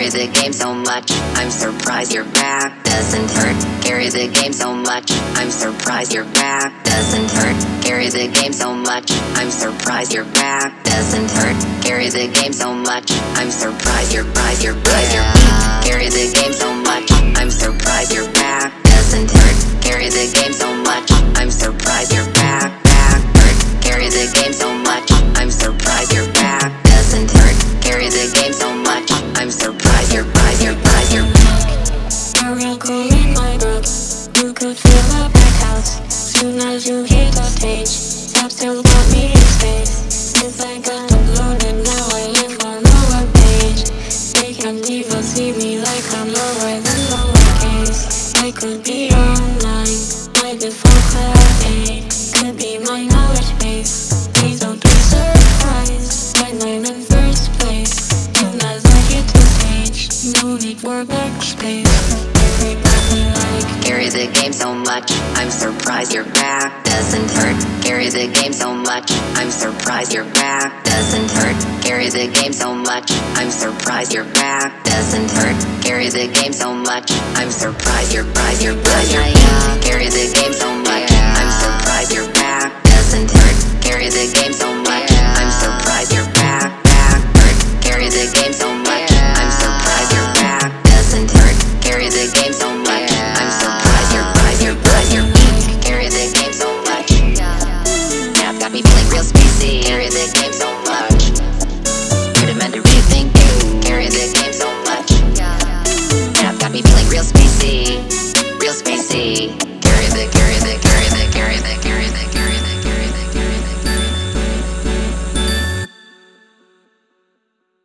Carry the game so much, I'm surprised your back doesn't hurt. Carry the game so much, I'm surprised your back doesn't hurt. Carry the game so much, I'm surprised your back doesn't hurt. Carry the game so much, I'm surprised your Carry the game so much, I'm surprised your back doesn't hurt. Carry the game so much, I'm surprised your back hurt. Carry the game so much, I'm surprised your back doesn't hurt. Carry the game so much, I'm surprised your A real cool in my book. You could feel the back house soon as you hit the stage. Top still got me in space. Since I got uploaded, now I live on lower page. They can't even see me like I'm lower than lowercase. I could be online, my default class could be my knowledge base. Please don't be surprised when I'm in first place. Soon as I hit the stage, no need for backspace. Carry the game so much, I'm surprised your back doesn't hurt. Carry the game so much, I'm surprised your back doesn't hurt. Carry the game so much, I'm surprised your back doesn't hurt. Carry the game so much, I'm surprised your Carry the game so much, I'm surprised your back doesn't hurt. Carry the game so much, I'm surprised your back hurt. Carry the game so much.